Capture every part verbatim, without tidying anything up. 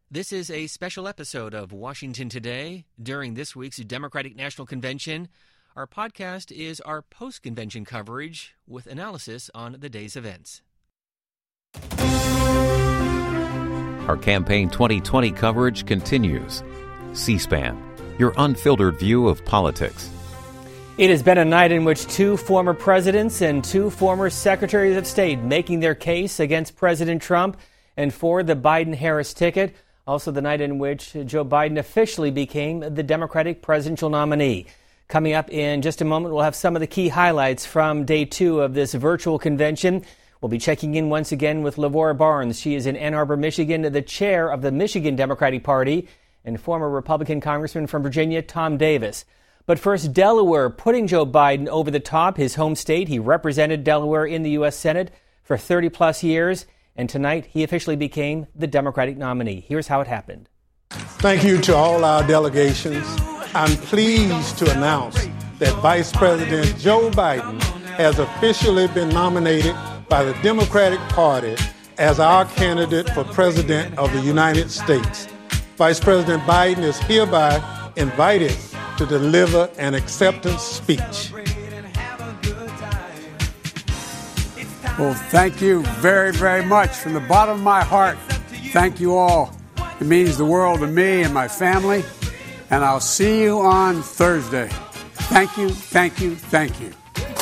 This is a special episode of Washington Today during this week's Democratic National Convention. Our podcast is our post-convention coverage with analysis on the day's events. Our campaign twenty twenty coverage continues. C-SPAN, your unfiltered view of politics. It has been a night in which two former presidents and two former secretaries of state making their case against President Trump and for the Biden-Harris ticket. Also the night in which Joe Biden officially became the Democratic presidential nominee. Coming up in just a moment, we'll have some of the key highlights from day two of this virtual convention. We'll be checking in once again with Lavora Barnes. She is in Ann Arbor, Michigan, the chair of the Michigan Democratic Party, and former Republican Congressman from Virginia, Tom Davis. But first, Delaware putting Joe Biden over the top, his home state. He represented Delaware in the U S Senate for thirty plus years. And tonight, he officially became the Democratic nominee. Here's how it happened. Thank you to all our delegations. I'm pleased to announce that Vice President Joe Biden has officially been nominated by the Democratic Party as our candidate for President of the United States. Vice President Biden is hereby invited to deliver an acceptance speech. Well, thank you very, very much. From the bottom of my heart, thank you all. It means the world to me and my family, and I'll see you on Thursday. Thank you, thank you, thank you.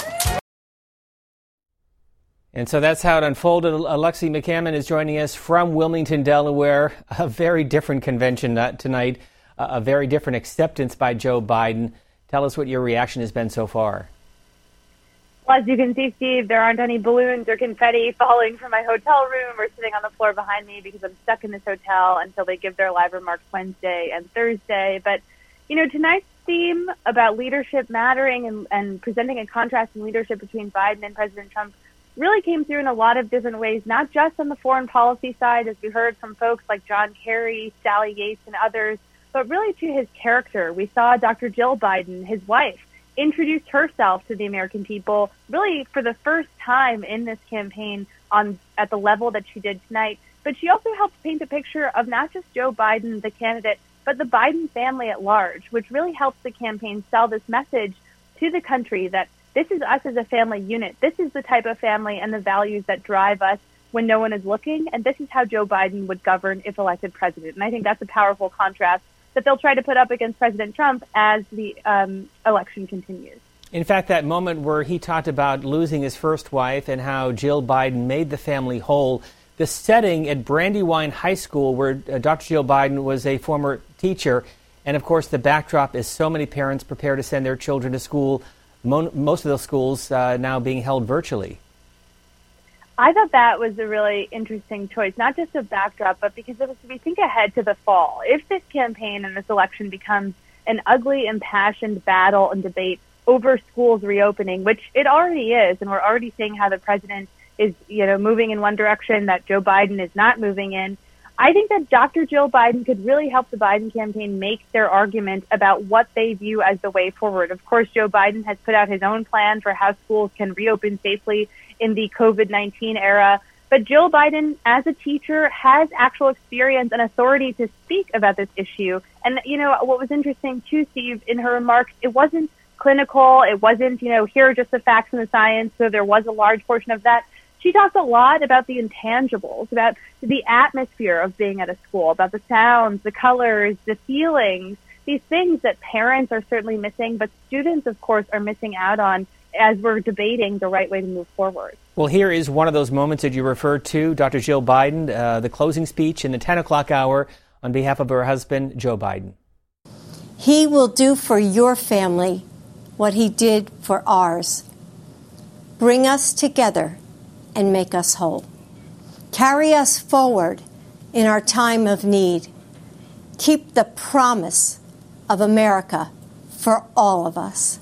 And so that's how it unfolded. Alexi McCammon is joining us from Wilmington, Delaware. A very different convention tonight, a very different acceptance by Joe Biden. Tell us what your reaction has been so far. Well, as you can see, Steve, there aren't any balloons or confetti falling from my hotel room or sitting on the floor behind me because I'm stuck in this hotel until they give their live remarks Wednesday and Thursday. But, you know, tonight's theme about leadership mattering and, and presenting a contrast in leadership between Biden and President Trump really came through in a lot of different ways, not just on the foreign policy side, as we heard from folks like John Kerry, Sally Yates, and others, but really to his character. We saw Doctor Jill Biden, his wife, introduced herself to the American people really for the first time in this campaign on at the level that she did tonight. But she also helped paint a picture of not just Joe Biden, the candidate, but the Biden family at large, which really helps the campaign sell this message to the country that this is us as a family unit. This is the type of family and the values that drive us when no one is looking. And this is how Joe Biden would govern if elected president. And I think that's a powerful contrast that they'll try to put up against President Trump as the um, election continues. In fact, that moment where he talked about losing his first wife and how Jill Biden made the family whole, the setting at Brandywine High School where uh, Doctor Jill Biden was a former teacher, and of course the backdrop is so many parents prepare to send their children to school, mo- most of those schools uh, now being held virtually. I thought that was a really interesting choice, not just a backdrop, but because it was, we think ahead to the fall. If this campaign and this election becomes an ugly, impassioned battle and debate over schools reopening, which it already is, and we're already seeing how the president is, you know, moving in one direction that Joe Biden is not moving in, I think that Doctor Jill Biden could really help the Biden campaign make their argument about what they view as the way forward. Of course, Joe Biden has put out his own plan for how schools can reopen safely in the COVID nineteen era. But Jill Biden, as a teacher, has actual experience and authority to speak about this issue. And, you know, what was interesting, too, Steve, in her remarks, it wasn't clinical. It wasn't, you know, here are just the facts and the science. So there was a large portion of that. She talked a lot about the intangibles, about the atmosphere of being at a school, about the sounds, the colors, the feelings, these things that parents are certainly missing, but students, of course, are missing out on as we're debating the right way to move forward. Well, here is one of those moments that you referred to, Doctor Jill Biden, uh, the closing speech in the ten o'clock hour on behalf of her husband, Joe Biden. He will do for your family what he did for ours. Bring us together and make us whole. Carry us forward in our time of need. Keep the promise of America for all of us.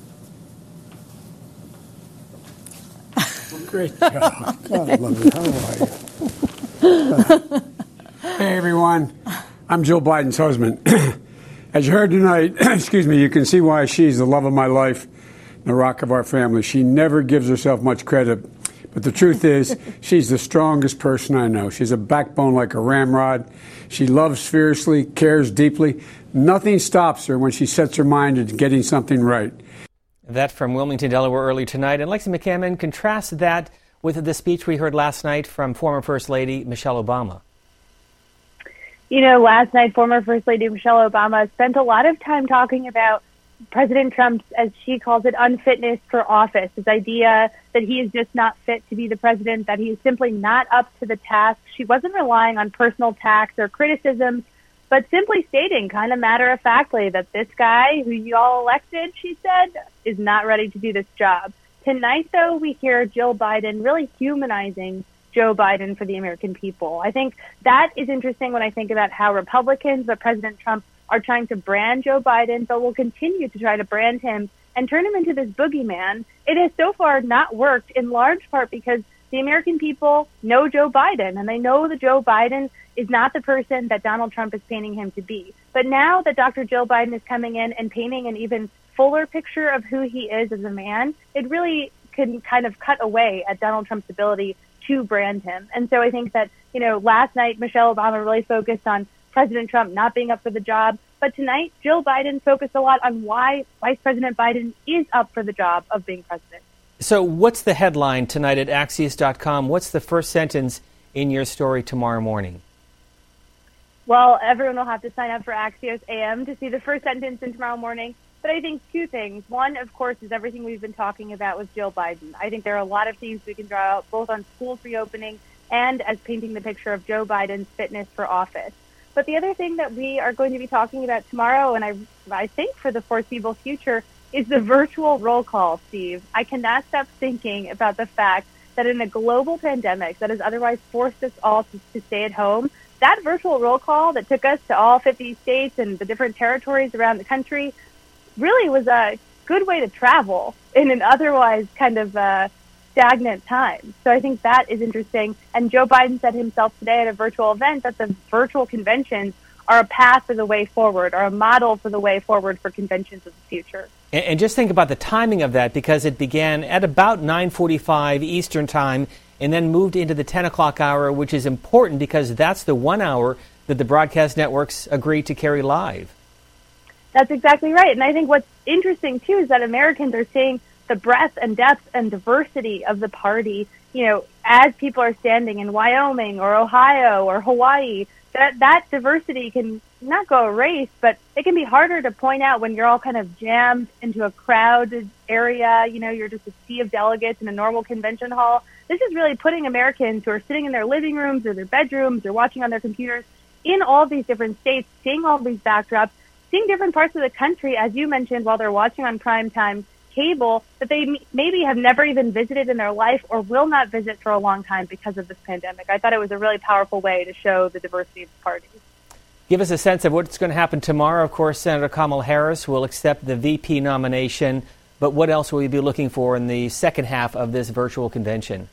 Great job. God, I love you. How are you? Hey, everyone. I'm Jill Biden's husband. As you heard tonight, excuse me, you can see why she's the love of my life, the rock of our family. She never gives herself much credit, But the truth is, she's the strongest person I know. She's a backbone like a ramrod. She loves fiercely, cares deeply. Nothing stops her when she sets her mind to getting something right. That from Wilmington, Delaware, earlier tonight. And Lexi McCammon, contrast that with the speech we heard last night from former First Lady Michelle Obama. You know, last night, former First Lady Michelle Obama spent a lot of time talking about President Trump's, as she calls it, unfitness for office, his idea that he is just not fit to be the president, that he is simply not up to the task. She wasn't relying on personal attacks or criticisms, but simply stating kind of matter-of-factly that this guy who you all elected, she said, is not ready to do this job. Tonight, though, we hear Jill Biden really humanizing Joe Biden for the American people. I think that is interesting when I think about how Republicans, but President Trump, are trying to brand Joe Biden, but will continue to try to brand him and turn him into this boogeyman. It has so far not worked, in large part because the American people know Joe Biden, and they know that Joe Biden is not the person that Donald Trump is painting him to be. But now that Doctor Jill Biden is coming in and painting an even fuller picture of who he is as a man, it really can kind of cut away at Donald Trump's ability to brand him. And so I think that, you know, last night, Michelle Obama really focused on President Trump not being up for the job. But tonight, Jill Biden focused a lot on why Vice President Biden is up for the job of being president. So what's the headline tonight at Axios dot com? What's the first sentence in your story tomorrow morning? Well, everyone will have to sign up for Axios A M to see the first sentence in tomorrow morning. But I think two things. One, of course, is everything we've been talking about with Jill Biden. I think there are a lot of themes we can draw out, both on schools reopening and as painting the picture of Joe Biden's fitness for office. But the other thing that we are going to be talking about tomorrow, and I, I think for the foreseeable future, is the virtual roll call, Steve. I cannot stop thinking about the fact that in a global pandemic that has otherwise forced us all to, to stay at home, that virtual roll call that took us to all fifty states and the different territories around the country really was a good way to travel in an otherwise kind of uh, stagnant time. So I think that is interesting. And Joe Biden said himself today at a virtual event that the virtual conventions are a path for the way forward, are a model for the way forward for conventions of the future. And, and just think about the timing of that, because it began at about nine forty-five Eastern time and then moved into the ten o'clock hour, which is important because that's the one hour that the broadcast networks agreed to carry live. That's exactly right. And I think what's interesting, too, is that Americans are seeing the breadth and depth and diversity of the party, you know, as people are standing in Wyoming or Ohio or Hawaii. That that diversity can not go erased, but it can be harder to point out when you're all kind of jammed into a crowded area. You know, you're just a sea of delegates in a normal convention hall. This is really putting Americans who are sitting in their living rooms or their bedrooms or watching on their computers in all these different states, seeing all these backdrops, seeing different parts of the country, as you mentioned, while they're watching on primetime cable that they m- maybe have never even visited in their life or will not visit for a long time because of this pandemic. I thought it was a really powerful way to show the diversity of the parties. Give us a sense of what's going to happen tomorrow. Of course, Senator Kamala Harris will accept the V P nomination, but what else will you be looking for in the second half of this virtual convention?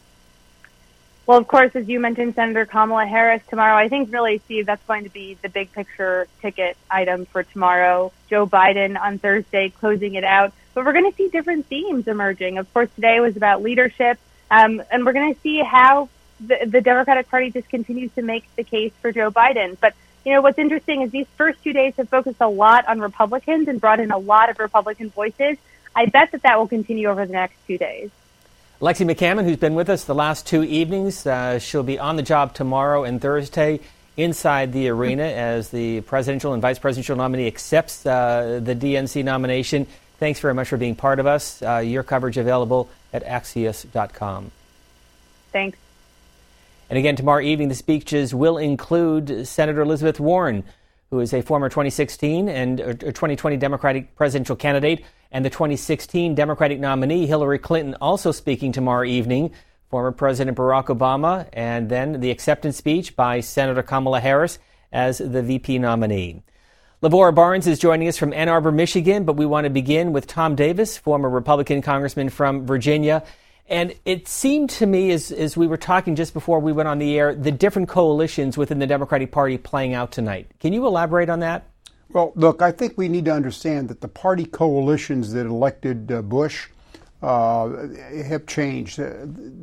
Well, of course, as you mentioned, Senator Kamala Harris tomorrow. I think really, Steve, that's going to be the big picture ticket item for tomorrow. Joe Biden on Thursday closing it out. But we're going to see different themes emerging. Of course, today was about leadership, um, and we're going to see how the, the Democratic Party just continues to make the case for Joe Biden. But, you know, what's interesting is these first two days have focused a lot on Republicans and brought in a lot of Republican voices. I bet that that will continue over the next two days. Lexi McCammon, who's been with us the last two evenings, uh, she'll be on the job tomorrow and Thursday inside the arena as the presidential and vice presidential nominee accepts uh, the D N C nomination. Thanks very much for being part of us. Uh, your coverage available at Axios dot com. Thanks. And again, tomorrow evening, the speeches will include Senator Elizabeth Warren, who is a former twenty sixteen and uh, twenty twenty Democratic presidential candidate, and the twenty sixteen Democratic nominee, Hillary Clinton, also speaking tomorrow evening, former President Barack Obama, and then the acceptance speech by Senator Kamala Harris as the V P nominee. Lavora Barnes is joining us from Ann Arbor, Michigan, but we want to begin with Tom Davis, former Republican congressman from Virginia. And it seemed to me, as, as we were talking just before we went on the air, the different coalitions within the Democratic Party playing out tonight. Can you elaborate on that? Well, look, I think we need to understand that the party coalitions that elected uh, Bush uh, have changed. Uh,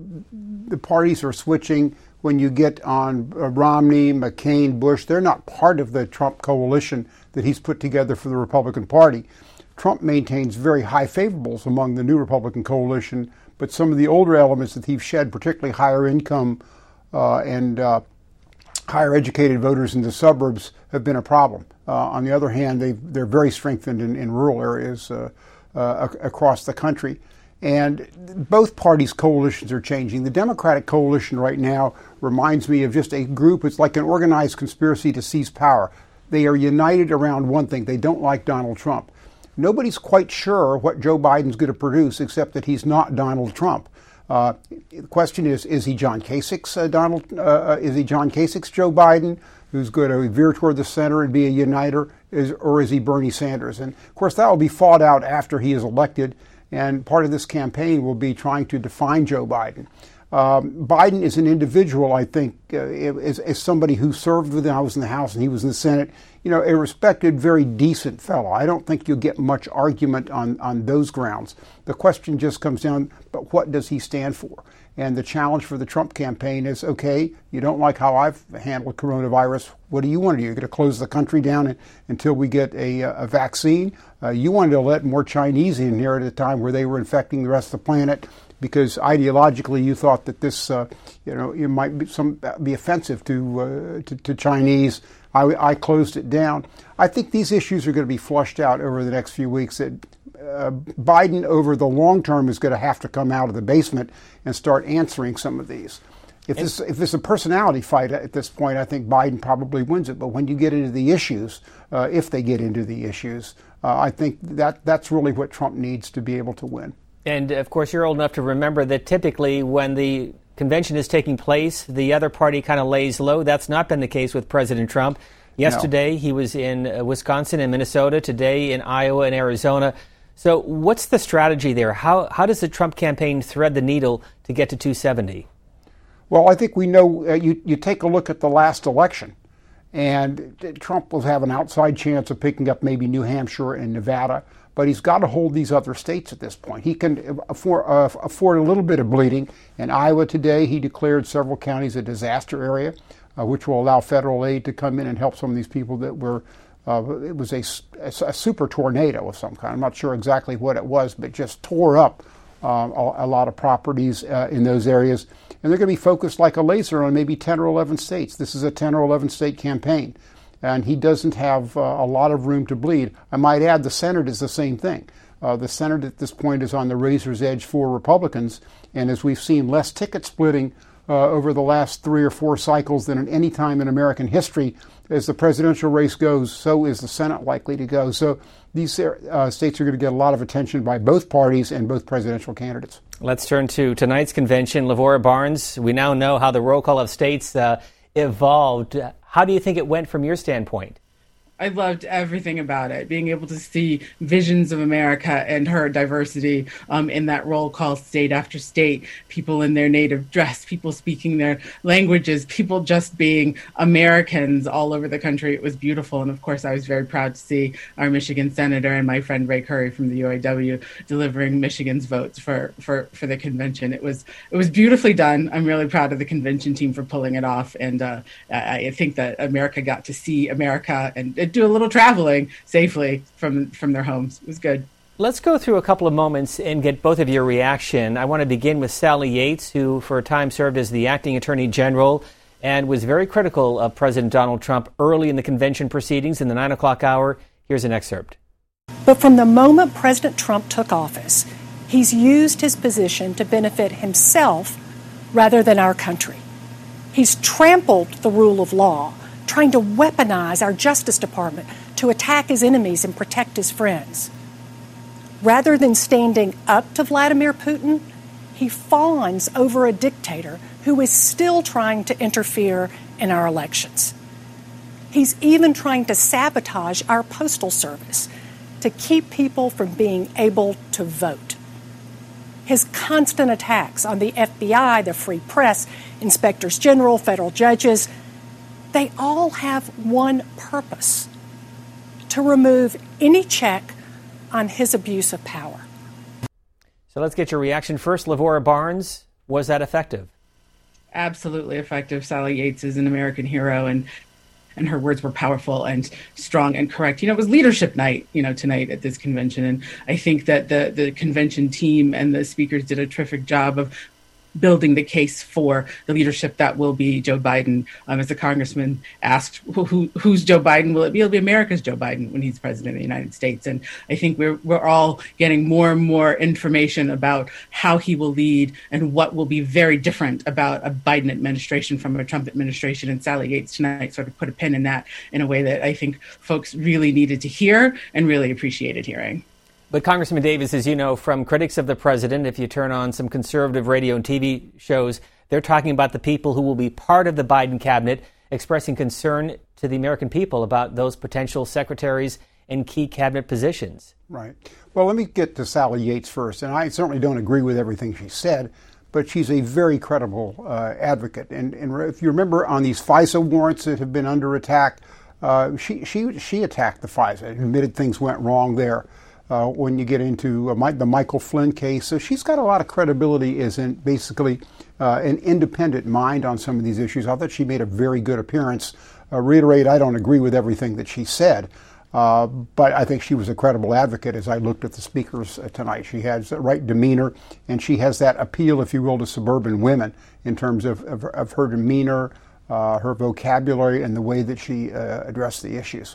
the parties are switching. When you get on uh, Romney, McCain, Bush, they're not part of the Trump coalition that he's put together for the Republican Party. Trump maintains very high favorables among the new Republican coalition, but some of the older elements that he's shed, particularly higher income uh, and uh, higher educated voters in the suburbs, have been a problem. Uh, on the other hand, they're very strengthened in, in rural areas uh, uh, across the country. And both parties' coalitions are changing. The Democratic coalition right now reminds me of just a group. It's like an organized conspiracy to seize power. They are united around one thing. They don't like Donald Trump. Nobody's quite sure what Joe Biden's going to produce, except that he's not Donald Trump. Uh, the question is, is he John Kasich's uh, Donald? Uh, is he John Kasich's Joe Biden, who's going to veer toward the center and be a uniter, is, or is he Bernie Sanders? And of course, that will be fought out after he is elected. And part of this campaign will be trying to define Joe Biden. Um, Biden is an individual, I think, uh, as, as somebody who served with him. I was in the House and he was in the Senate. You know, a respected, very decent fellow. I don't think you'll get much argument on, on those grounds. The question just comes down, but what does he stand for? And the challenge for the Trump campaign is, okay, you don't like how I've handled coronavirus. What do you want to do? You're going to close the country down in, until we get a, a vaccine? Uh, you wanted to let more Chinese in here at a time where they were infecting the rest of the planet because ideologically you thought that this, uh, you know, it might be, some, be offensive to, uh, to, to Chinese. I, I closed it down. I think these issues are going to be flushed out over the next few weeks. That uh, Biden, over the long term, is going to have to come out of the basement and start answering some of these. If this if it's a personality fight at this point, I think Biden probably wins it. But when you get into the issues, uh, if they get into the issues, uh, I think that that's really what Trump needs to be able to win. And of course, you're old enough to remember that typically when the convention is taking place, the other party kind of lays low. That's not been the case with President Trump. Yesterday, no. He was in uh, Wisconsin and Minnesota. Today, in Iowa and Arizona. So what's the strategy there? How how does the Trump campaign thread the needle to get to two seventy? Well, I think we know, uh, you, you take a look at the last election, and Trump will have an outside chance of picking up maybe New Hampshire and Nevada, but he's got to hold these other states at this point. He can afford, uh, afford a little bit of bleeding. In Iowa today, he declared several counties a disaster area, uh, which will allow federal aid to come in and help some of these people that were, uh, it was a, a, a super tornado of some kind. I'm not sure exactly what it was, but just tore up uh, a, a lot of properties uh, in those areas. And they're going to be focused like a laser on maybe ten or eleven states. This is a ten or eleven state campaign. And he doesn't have uh, a lot of room to bleed. I might add the Senate is the same thing. Uh, the Senate at this point is on the razor's edge for Republicans. And as we've seen less ticket splitting uh, over the last three or four cycles than at any time in American history, as the presidential race goes, so is the Senate likely to go. So these uh, states are going to get a lot of attention by both parties and both presidential candidates. Let's turn to tonight's convention. Lavora Barnes, we now know how the roll call of states uh, evolved. How do you think it went from your standpoint? I loved everything about it, being able to see visions of America and her diversity um, in that roll call state after state, people in their native dress, people speaking their languages, people just being Americans all over the country. It was beautiful. And of course, I was very proud to see our Michigan senator and my friend Ray Curry from the U A W delivering Michigan's votes for, for, for the convention. It was it was beautifully done. I'm really proud of the convention team for pulling it off. And uh, I think that America got to see America and it do a little traveling safely from from their homes. It was good. Let's go through a couple of moments and get both of your reaction. I want to begin with Sally Yates, who for a time served as the acting attorney general and was very critical of President Donald Trump early in the convention proceedings in the nine o'clock hour. Here's an excerpt. But from the moment President Trump took office, he's used his position to benefit himself rather than our country. He's trampled the rule of law, trying to weaponize our Justice Department to attack his enemies and protect his friends. Rather than standing up to Vladimir Putin, he fawns over a dictator who is still trying to interfere in our elections. He's even trying to sabotage our postal service to keep people from being able to vote. His constant attacks on the F B I, the Free Press, inspectors general, federal judges, they all have one purpose: to remove any check on his abuse of power. So let's get your reaction first. Lavora Barnes, was that effective? Absolutely effective. Sally Yates is an American hero, and and her words were powerful and strong and correct. You know, it was leadership night, you know, tonight at this convention. And I think that the, the convention team and the speakers did a terrific job of building the case for the leadership that will be Joe Biden. Um, as the congressman asked, who, who, who's Joe Biden? Will it be? It'll be America's Joe Biden when he's president of the United States. And I think we're we're all getting more and more information about how he will lead and what will be very different about a Biden administration from a Trump administration. And Sally Yates tonight sort of put a pin in that in a way that I think folks really needed to hear and really appreciated hearing. But Congressman Davis, as you know, from critics of the president, if you turn on some conservative radio and T V shows, they're talking about the people who will be part of the Biden cabinet, expressing concern to the American people about those potential secretaries in key cabinet positions. Right. Well, let me get to Sally Yates first. And I certainly don't agree with everything she said, but she's a very credible uh, advocate. And, and if you remember on these FISA warrants that have been under attack, uh, she, she, she attacked the FISA and admitted things went wrong there. Uh, when you get into uh, my, the Michael Flynn case. So she's got a lot of credibility as in basically uh, an independent mind on some of these issues. I thought she made a very good appearance. Uh, reiterate, I don't agree with everything that she said, uh, but I think she was a credible advocate as I looked at the speakers uh, tonight. She has the right demeanor, and she has that appeal, if you will, to suburban women in terms of, of, of her demeanor, uh, her vocabulary, and the way that she uh, addressed the issues.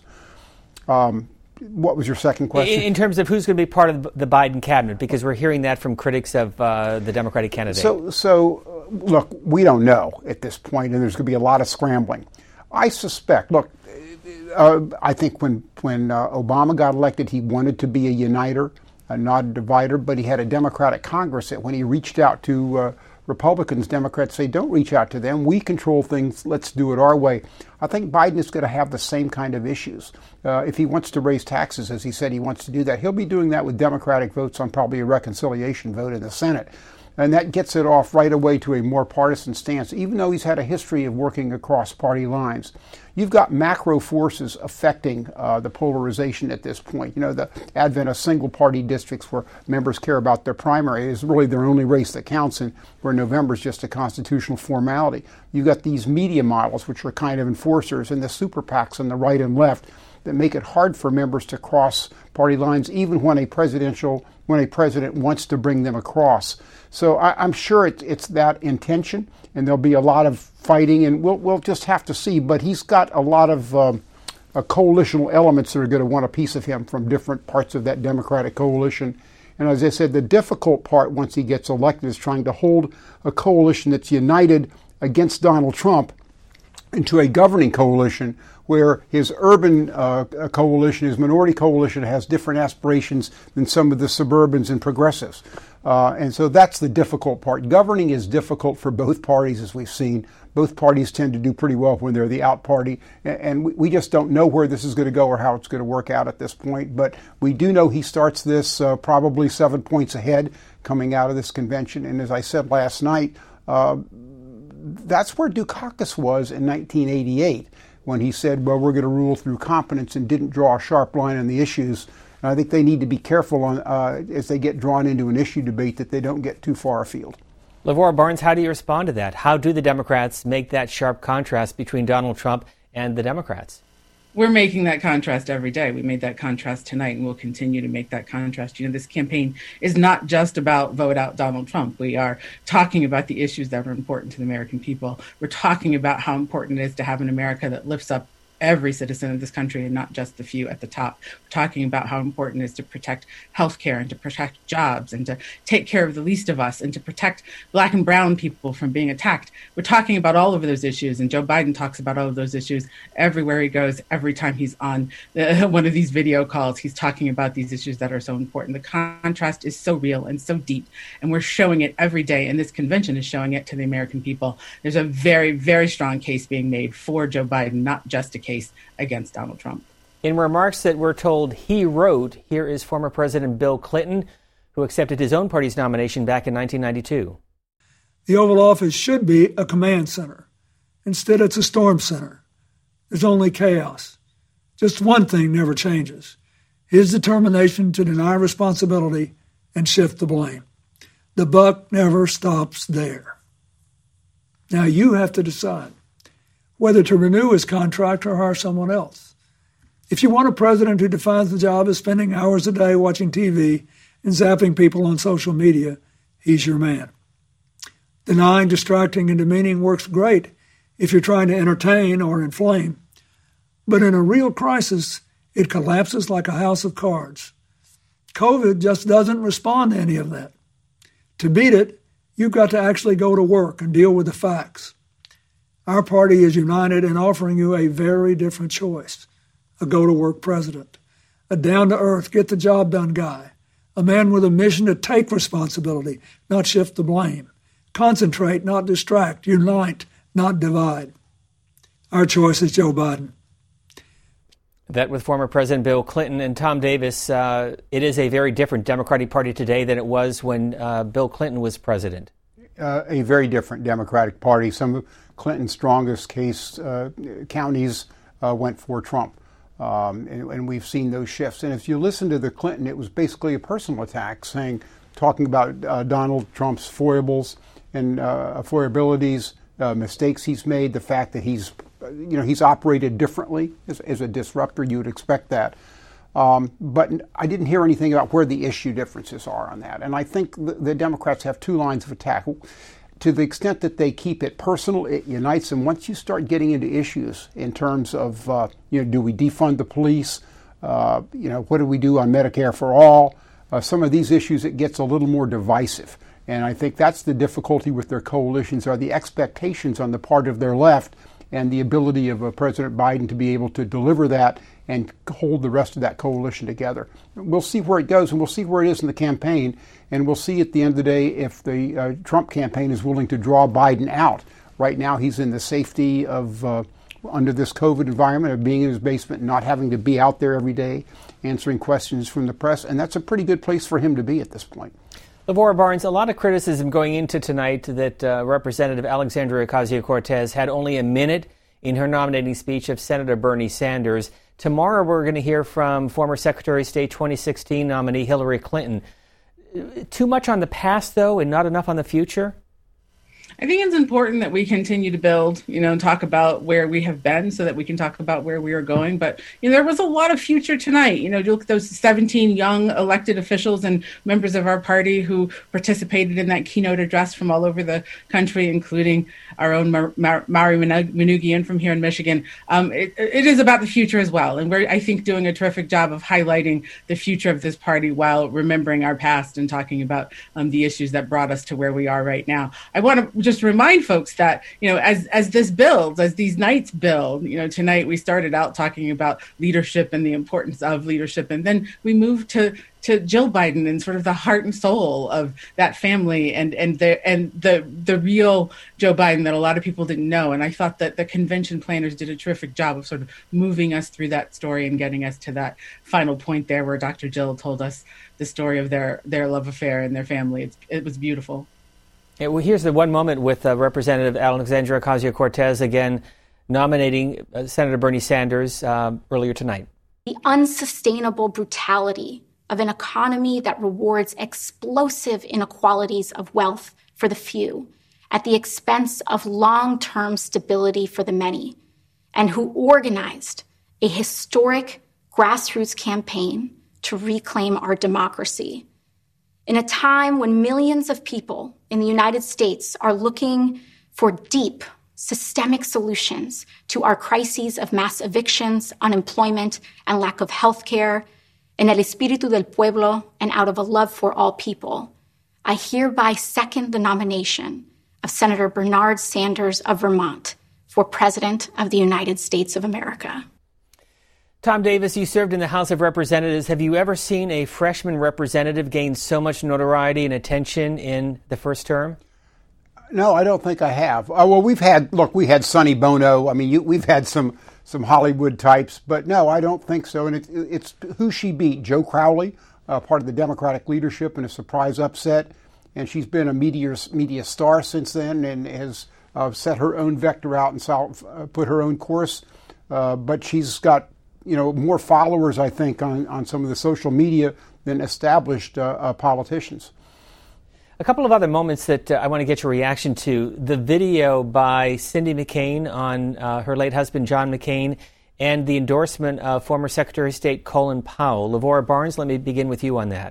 Um, What was your second question? In terms of who's going to be part of the Biden cabinet, because we're hearing that from critics of uh, the Democratic candidate. So, so uh, look, we don't know at this point, and there's going to be a lot of scrambling. I suspect, look, uh, I think when, when uh, Obama got elected, he wanted to be a uniter, uh, not a divider, but he had a Democratic Congress that when he reached out to uh, Republicans, Democrats say, don't reach out to them. We control things. Let's do it our way. I think Biden is going to have the same kind of issues. Uh, if he wants to raise taxes, as he said he wants to do that, he'll be doing that with Democratic votes on probably a reconciliation vote in the Senate. And that gets it off right away to a more partisan stance, even though he's had a history of working across party lines. You've got macro forces affecting uh, the polarization at this point. You know, the advent of single-party districts where members care about their primary is really their only race that counts, and where November is just a constitutional formality. You've got these media models, which are kind of enforcers, and the super PACs on the right and left that make it hard for members to cross party lines, even when a presidential, when a president wants to bring them across. So I, I'm sure it, it's that intention, and there'll be a lot of fighting, and we'll we'll just have to see. But he's got a lot of um, uh, coalitional elements that are going to want a piece of him from different parts of that Democratic coalition. And as I said, the difficult part once he gets elected is trying to hold a coalition that's united against Donald Trump into a governing coalition where his urban uh, coalition, his minority coalition, has different aspirations than some of the suburbans and progressives. Uh, and so that's the difficult part. Governing is difficult for both parties, as we've seen. Both parties tend to do pretty well when they're the out party. And we, we just don't know where this is going to go or how it's going to work out at this point. But we do know he starts this uh, probably seven points ahead coming out of this convention. And as I said last night, uh, that's where Dukakis was in nineteen eighty-eight. When he said, well, we're going to rule through competence, and didn't draw a sharp line on the issues. And I think they need to be careful on uh, as they get drawn into an issue debate that they don't get too far afield. Lavora Barnes, how do you respond to that? How do the Democrats make that sharp contrast between Donald Trump and the Democrats? We're making that contrast every day. We made that contrast tonight, and we'll continue to make that contrast. You know, this campaign is not just about vote out Donald Trump. We are talking about the issues that are important to the American people. We're talking about how important it is to have an America that lifts up every citizen of this country and not just the few at the top. We're talking about how important it is to protect health care and to protect jobs and to take care of the least of us and to protect black and brown people from being attacked. We're talking about all of those issues, and Joe Biden talks about all of those issues everywhere he goes. Every time he's on the, one of these video calls, he's talking about these issues that are so important. The contrast is so real and so deep, and we're showing it every day, and this convention is showing it to the American people. There's a very, very strong case being made for Joe Biden, not just a case against Donald Trump. In remarks that we're told he wrote, here is former President Bill Clinton, who accepted his own party's nomination back in nineteen ninety-two. The Oval Office should be a command center. Instead, it's a storm center. There's only chaos. Just one thing never changes: his determination to deny responsibility and shift the blame. The buck never stops there. Now you have to decide whether to renew his contract or hire someone else. If you want a president who defines the job as spending hours a day watching T V and zapping people on social media, he's your man. Denying, distracting, and demeaning works great if you're trying to entertain or inflame. But in a real crisis, it collapses like a house of cards. COVID just doesn't respond to any of that. To beat it, you've got to actually go to work and deal with the facts. Our party is united in offering you a very different choice. A go-to-work president, a down-to-earth, get-the-job-done guy, a man with a mission to take responsibility, not shift the blame, concentrate, not distract, unite, not divide. Our choice is Joe Biden. That with former President Bill Clinton. And Tom Davis, uh, it is a very different Democratic Party today than it was when uh, Bill Clinton was president. Uh, a very different Democratic Party. Some of Clinton's strongest case uh, counties uh, went for Trump. Um, and, and we've seen those shifts. And if you listen to the Clinton, it was basically a personal attack, saying, talking about uh, Donald Trump's foibles and uh, foibilities, uh, mistakes he's made, the fact that he's, you know, he's operated differently as, as a disruptor. You would expect that. Um, but I didn't hear anything about where the issue differences are on that. And I think the, the Democrats have two lines of attack. To the extent that they keep it personal, it unites them. Once you start getting into issues in terms of, uh, you know, do we defund the police? Uh, you know, what do we do on Medicare for all? Uh, some of these issues, it gets a little more divisive. And I think that's the difficulty with their coalitions, are the expectations on the part of their left and the ability of uh, President Biden to be able to deliver that and hold the rest of that coalition together. We'll see where it goes, and we'll see where it is in the campaign, and we'll see at the end of the day if the uh, Trump campaign is willing to draw Biden out. Right now, he's in the safety of, uh, under this COVID environment, of being in his basement and not having to be out there every day answering questions from the press, and that's a pretty good place for him to be at this point. LeVora Barnes, a lot of criticism going into tonight that uh, Representative Alexandria Ocasio-Cortez had only a minute in her nominating speech of Senator Bernie Sanders. Tomorrow we're going to hear from former Secretary of State twenty sixteen nominee Hillary Clinton. Too much on the past, though, and not enough on the future? I think it's important that we continue to build, you know, and talk about where we have been so that we can talk about where we are going. But, you know, there was a lot of future tonight. You know, you look at those seventeen young elected officials and members of our party who participated in that keynote address from all over the country, including our own Mar- Mar- Mari Manoogian from here in Michigan. Um, it, it is about the future as well. And we're, I think, doing a terrific job of highlighting the future of this party while remembering our past and talking about um, the issues that brought us to where we are right now. I want to just remind folks that, you know, as as this builds, as these nights build, you know, tonight we started out talking about leadership and the importance of leadership. And then we moved to to Jill Biden and sort of the heart and soul of that family and and the and the the real Joe Biden that a lot of people didn't know. And I thought that the convention planners did a terrific job of sort of moving us through that story and getting us to that final point there where Doctor Jill told us the story of their their love affair and their family. It's, it was beautiful. Yeah, well, here's the one moment with uh, Representative Alexandria Ocasio-Cortez again nominating uh, Senator Bernie Sanders uh, earlier tonight. The unsustainable brutality of an economy that rewards explosive inequalities of wealth for the few at the expense of long-term stability for the many, and who organized a historic grassroots campaign to reclaim our democracy. In a time when millions of people in the United States are looking for deep, systemic solutions to our crises of mass evictions, unemployment, and lack of health care, en el espíritu del pueblo, and out of a love for all people, I hereby second the nomination of Senator Bernard Sanders of Vermont for President of the United States of America. Tom Davis, you served in the House of Representatives. Have you ever seen a freshman representative gain so much notoriety and attention in the first term? No, I don't think I have. Uh, well, we've had, look, we had Sonny Bono. I mean, you, we've had some some Hollywood types, but no, I don't think so. And it, it's who she beat, Joe Crowley, uh, part of the Democratic leadership in a surprise upset. And she's been a media, media star since then and has uh, set her own vector out and solve, uh, put her own course. Uh, but she's got, you know, more followers, I think, on, on some of the social media than established uh, uh, politicians. A couple of other moments that uh, I want to get your reaction to. The video by Cindy McCain on uh, her late husband, John McCain, and the endorsement of former Secretary of State Colin Powell. Lavora Barnes, let me begin with you on that.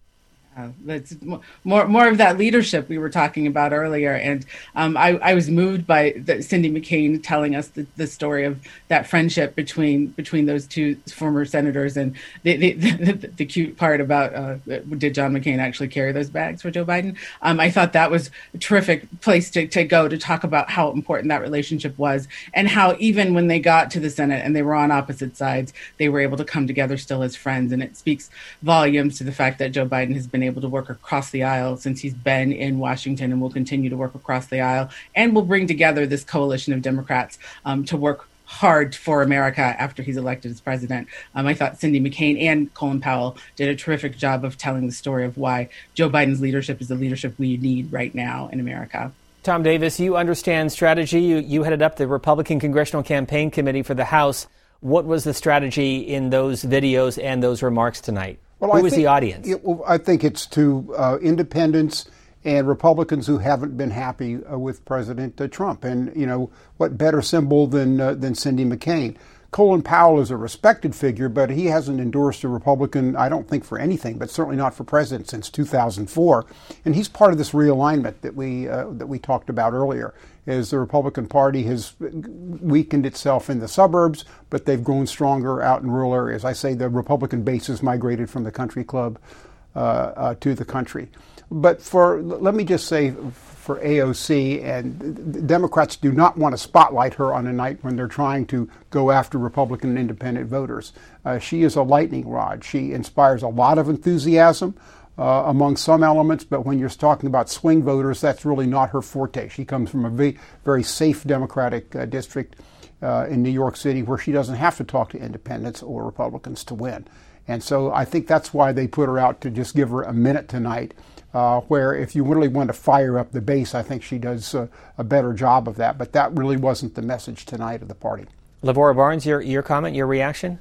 Uh, that's more more of that leadership we were talking about earlier, and um, I, I was moved by the, Cindy McCain telling us the, the story of that friendship between between those two former senators, and the the, the, the cute part about uh, did John McCain actually carry those bags for Joe Biden? Um, I thought that was a terrific place to, to go to talk about how important that relationship was, and how even when they got to the Senate and they were on opposite sides, they were able to come together still as friends, and it speaks volumes to the fact that Joe Biden has been able to work across the aisle since he's been in Washington, and will continue to work across the aisle, and will bring together this coalition of Democrats um, to work hard for America after he's elected as president. Um, I thought Cindy McCain and Colin Powell did a terrific job of telling the story of why Joe Biden's leadership is the leadership we need right now in America. Tom Davis, you understand strategy. You, you headed up the Republican Congressional Campaign Committee for the House. What was the strategy in those videos and those remarks tonight? Well, Who I was think, the audience? It, well, I think it's to uh, independents and Republicans who haven't been happy uh, with President uh, Trump. And, you know, what better symbol than uh, than Cindy McCain? Colin Powell is a respected figure, but he hasn't endorsed a Republican, I don't think, for anything, but certainly not for president since two thousand four. And he's part of this realignment that we uh, that we talked about earlier. Is the Republican Party has weakened itself in the suburbs, but they've grown stronger out in rural areas. I say the Republican base has migrated from the country club uh, uh, to the country. But for let me just say, for A O C, and Democrats do not want to spotlight her on a night when they're trying to go after Republican and independent voters. Uh, she is a lightning rod. She inspires a lot of enthusiasm uh, among some elements, but when you're talking about swing voters, that's really not her forte. She comes from a very, very safe Democratic uh, district uh, in New York City where she doesn't have to talk to independents or Republicans to win. And so I think that's why they put her out, to just give her a minute tonight. Uh, where if you really want to fire up the base, I think she does uh, a better job of that. But that really wasn't the message tonight of the party. Lavora Barnes, your your comment, your reaction?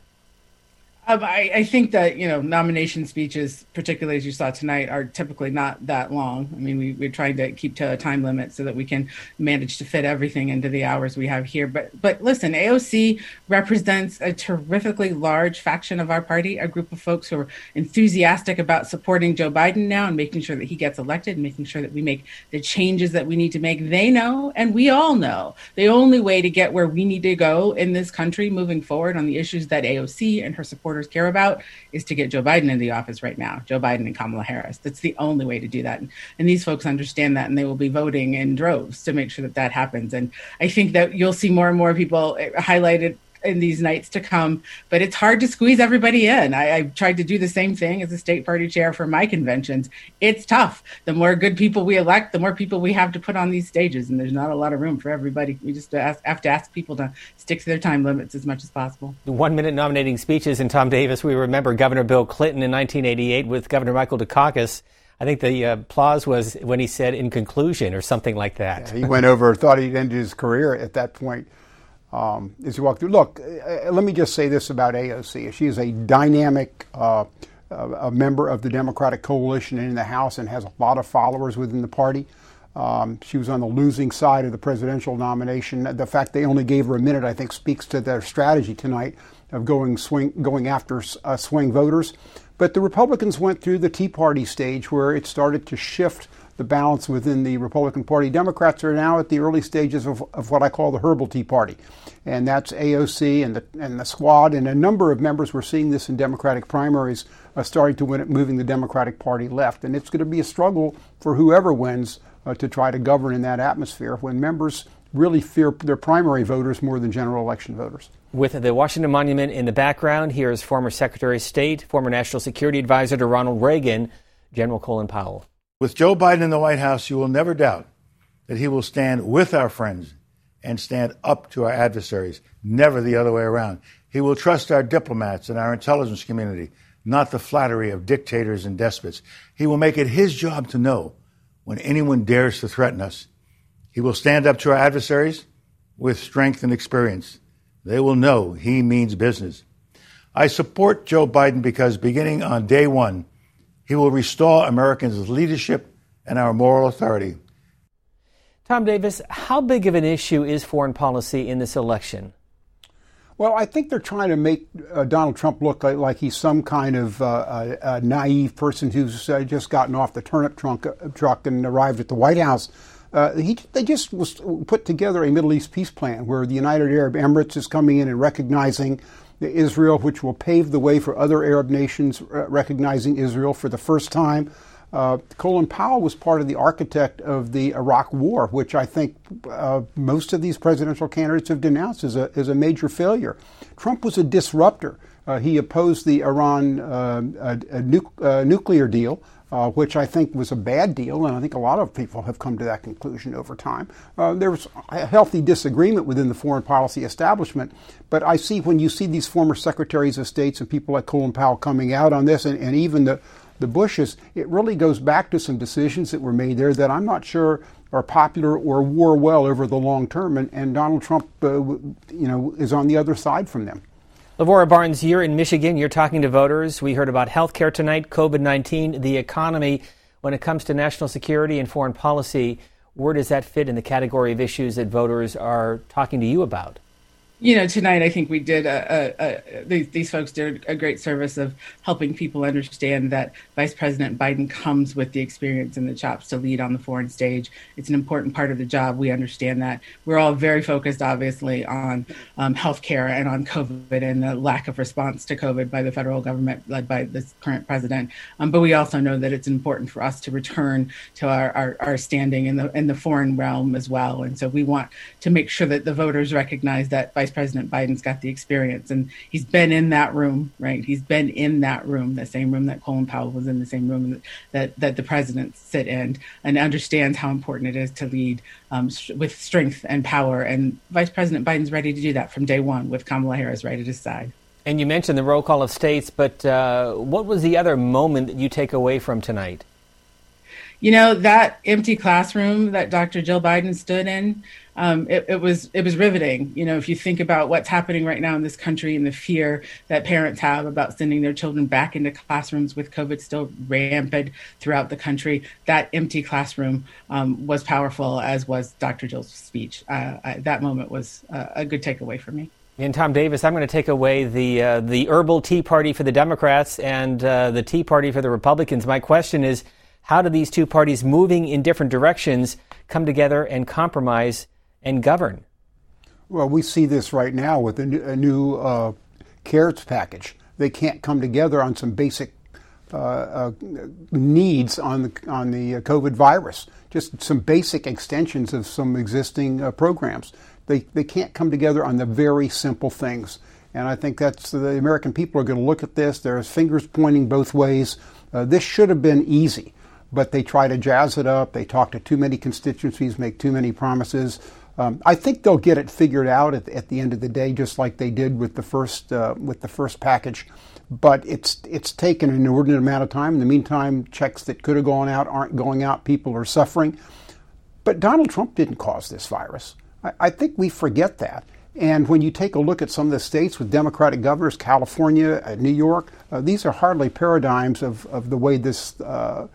Um, I, I think that, you know, nomination speeches, particularly as you saw tonight, are typically not that long. I mean, we, we're trying to keep to a time limit so that we can manage to fit everything into the hours we have here. But but listen, A O C represents a terrifically large faction of our party, a group of folks who are enthusiastic about supporting Joe Biden now and making sure that he gets elected and making sure that we make the changes that we need to make. They know, and we all know, the only way to get where we need to go in this country moving forward on the issues that A O C and her supporters care about is to get Joe Biden in the office right now, Joe Biden and Kamala Harris. That's the only way to do that. And, and these folks understand that, and they will be voting in droves to make sure that that happens. And I think that you'll see more and more people highlighted in these nights to come, but it's hard to squeeze everybody in. I, I've tried to do the same thing as a state party chair for my conventions. It's tough. The more good people we elect, the more people we have to put on these stages, and there's not a lot of room for everybody. We just ask, have to ask people to stick to their time limits as much as possible. The one-minute nominating speeches, and Tom Davis, we remember Governor Bill Clinton in nineteen eighty-eight with Governor Michael Dukakis. I think the uh, applause was when he said, "in conclusion," or something like that. Yeah, he went over, thought he'd ended his career at that point. Um, as you walk through, look, uh, let me just say this about A O C. She is a dynamic uh, uh, a member of the Democratic coalition in the House and has a lot of followers within the party. Um, she was on the losing side of the presidential nomination. The fact they only gave her a minute, I think, speaks to their strategy tonight of going swing, going after uh, swing voters. But the Republicans went through the Tea Party stage where it started to shift the balance within the Republican Party. Democrats are now at the early stages of, of what I call the herbal Tea Party. And that's A O C and the and the squad. And a number of members, we're seeing this in Democratic primaries, are starting to win it, moving the Democratic Party left. And it's going to be a struggle for whoever wins uh, to try to govern in that atmosphere when members really fear their primary voters more than general election voters. With the Washington Monument in the background, here's former Secretary of State, former National Security Advisor to Ronald Reagan, General Colin Powell. With Joe Biden in the White House, you will never doubt that he will stand with our friends and stand up to our adversaries, never the other way around. He will trust our diplomats and our intelligence community, not the flattery of dictators and despots. He will make it his job to know when anyone dares to threaten us. He will stand up to our adversaries with strength and experience. They will know he means business. I support Joe Biden because beginning on day one, he will restore Americans' leadership and our moral authority. Tom Davis, how big of an issue is foreign policy in this election? Well, I think they're trying to make uh, Donald Trump look like, like he's some kind of uh, a, a naive person who's uh, just gotten off the turnip trunk, uh, truck and arrived at the White House. Uh, he, they just was put together a Middle East peace plan where the United Arab Emirates is coming in and recognizing Israel, which will pave the way for other Arab nations uh, recognizing Israel for the first time. Uh, Colin Powell was part of the architect of the Iraq War, which I think uh, most of these presidential candidates have denounced as a, as a major failure. Trump was a disruptor. Uh, he opposed the Iran uh, uh, nu- uh, nuclear deal, uh, which I think was a bad deal, and I think a lot of people have come to that conclusion over time. Uh, there was a healthy disagreement within the foreign policy establishment, but I see when you see these former secretaries of states and people like Colin Powell coming out on this, and, and even the the Bushes, it really goes back to some decisions that were made there that I'm not sure are popular or wore well over the long term. And, and Donald Trump, uh, you know, is on the other side from them. Lavora Barnes, you're in Michigan. You're talking to voters. We heard about health care tonight, COVID nineteen, the economy. When it comes to national security and foreign policy, where does that fit in the category of issues that voters are talking to you about? You know, tonight I think we did a, a, a these, these folks did a great service of helping people understand that Vice President Biden comes with the experience and the chops to lead on the foreign stage. It's an important part of the job. We understand that. We're all very focused, obviously, on um, healthcare and on COVID and the lack of response to COVID by the federal government led by this current president. Um, but we also know that it's important for us to return to our, our, our standing in the in the foreign realm as well. And so we want to make sure that the voters recognize that Vice President Biden's got the experience, and he's been in that room, right? He's been in that room, the same room that Colin Powell was in, the same room that that, that the presidents sit in, and understands how important it is to lead um, with strength and power. And Vice President Biden's ready to do that from day one with Kamala Harris right at his side. And you mentioned the roll call of states, but uh, what was the other moment that you take away from tonight? You know, that empty classroom that Doctor Jill Biden stood in, um, it, it was it was riveting. You know, if you think about what's happening right now in this country and the fear that parents have about sending their children back into classrooms with COVID still rampant throughout the country, that empty classroom um, was powerful, as was Doctor Jill's speech. Uh, I, that moment was uh, a good takeaway for me. And Tom Davis, I'm going to take away the uh, the herbal Tea Party for the Democrats and uh, the Tea Party for the Republicans. My question is, how do these two parties moving in different directions come together and compromise and govern? Well, we see this right now with a new, a new uh, CARES package. They can't come together on some basic uh, uh, needs on the on the COVID virus. Just some basic extensions of some existing uh, programs. They they can't come together on the very simple things. And I think that's the American people are going to look at this. There's fingers pointing both ways. Uh, this should have been easy. But they try to jazz it up. They talk to too many constituencies, make too many promises. Um, I think they'll get it figured out at, at the end of the day, just like they did with the first uh, with the first package. But it's it's taken an inordinate amount of time. In the meantime, checks that could have gone out aren't going out. People are suffering. But Donald Trump didn't cause this virus. I, I think we forget that. And when you take a look at some of the states with Democratic governors, California, uh, New York, uh, these are hardly paradigms of, of the way this uh,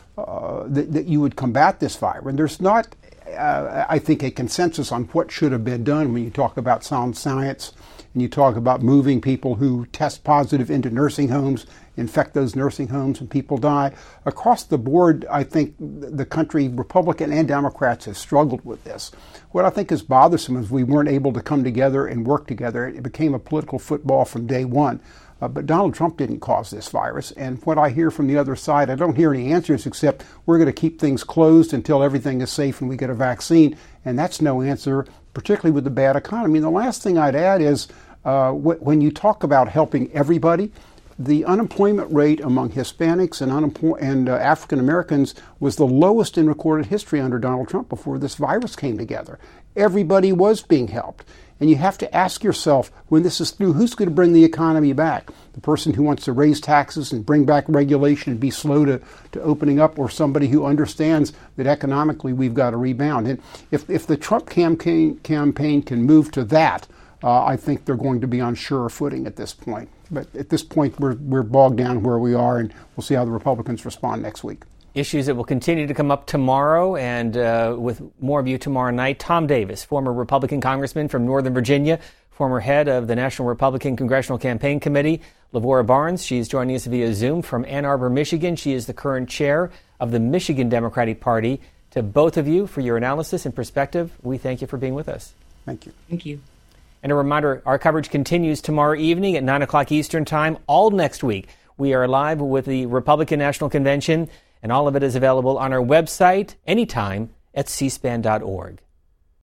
uh, that, that you would combat this virus. And there's not, uh, I think, a consensus on what should have been done when you talk about sound science and you talk about moving people who test positive into nursing homes, infect those nursing homes, and people die. Across the board, I think the country, Republican and Democrats, has struggled with this. What I think is bothersome is we weren't able to come together and work together. It became a political football from day one. Uh, but Donald Trump didn't cause this virus. And what I hear from the other side, I don't hear any answers except we're going to keep things closed until everything is safe and we get a vaccine. And that's no answer, particularly with the bad economy. And the last thing I'd add is uh, wh- when you talk about helping everybody, the unemployment rate among Hispanics and, unemploy- and uh, African Americans was the lowest in recorded history under Donald Trump before this virus came together. Everybody was being helped. And you have to ask yourself, when this is through, who's going to bring the economy back? The person who wants to raise taxes and bring back regulation and be slow to, to opening up, or somebody who understands that economically we've got to rebound? And if, if the Trump campaign, campaign can move to that, uh, I think they're going to be on surer footing at this point. But at this point, we're, we're bogged down where we are, and we'll see how the Republicans respond next week. Issues that will continue to come up tomorrow, and uh, with more of you tomorrow night. Tom Davis, former Republican congressman from Northern Virginia, former head of the National Republican Congressional Campaign Committee. Lavora Barnes, she's joining us via Zoom from Ann Arbor, Michigan. She is the current chair of the Michigan Democratic Party. To both of you for your analysis and perspective, we thank you for being with us. Thank you. Thank you. And a reminder, our coverage continues tomorrow evening at nine o'clock Eastern Time. All next week, we are live with the Republican National Convention, and all of it is available on our website anytime at c span dot org.